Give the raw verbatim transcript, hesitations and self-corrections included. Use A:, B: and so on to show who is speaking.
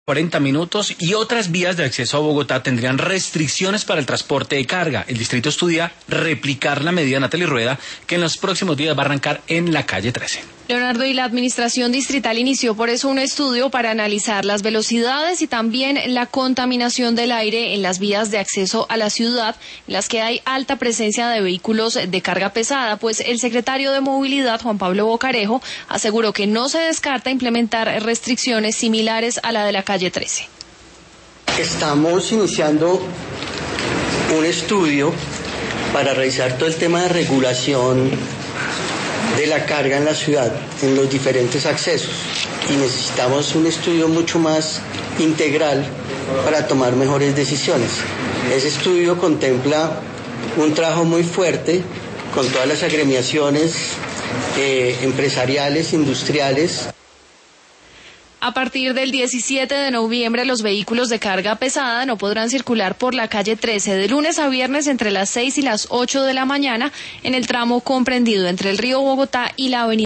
A: cuarenta minutos y otras vías de acceso a Bogotá tendrían restricciones para el transporte de carga. El distrito estudia replicar la medida Natalie Rueda, que en los próximos días va a arrancar en la calle trece.
B: Leonardo, y la administración distrital inició por eso un estudio para analizar las velocidades y también la contaminación del aire en las vías de acceso a la ciudad, en las que hay alta presencia de vehículos de carga pesada, pues el secretario de Movilidad, Juan Pablo Bocarejo, aseguró que no se descarta implementar restricciones similares a la de la calle trece.
C: Estamos iniciando un estudio para revisar todo el tema de regulación de la carga en la ciudad, en los diferentes accesos, y necesitamos un estudio mucho más integral para tomar mejores decisiones. Ese estudio contempla un trabajo muy fuerte con todas las agremiaciones eh, empresariales, industriales.
B: A partir del diecisiete de noviembre, los vehículos de carga pesada no podrán circular por la calle trece de lunes a viernes entre las seis y las ocho de la mañana en el tramo comprendido entre el río Bogotá y la avenida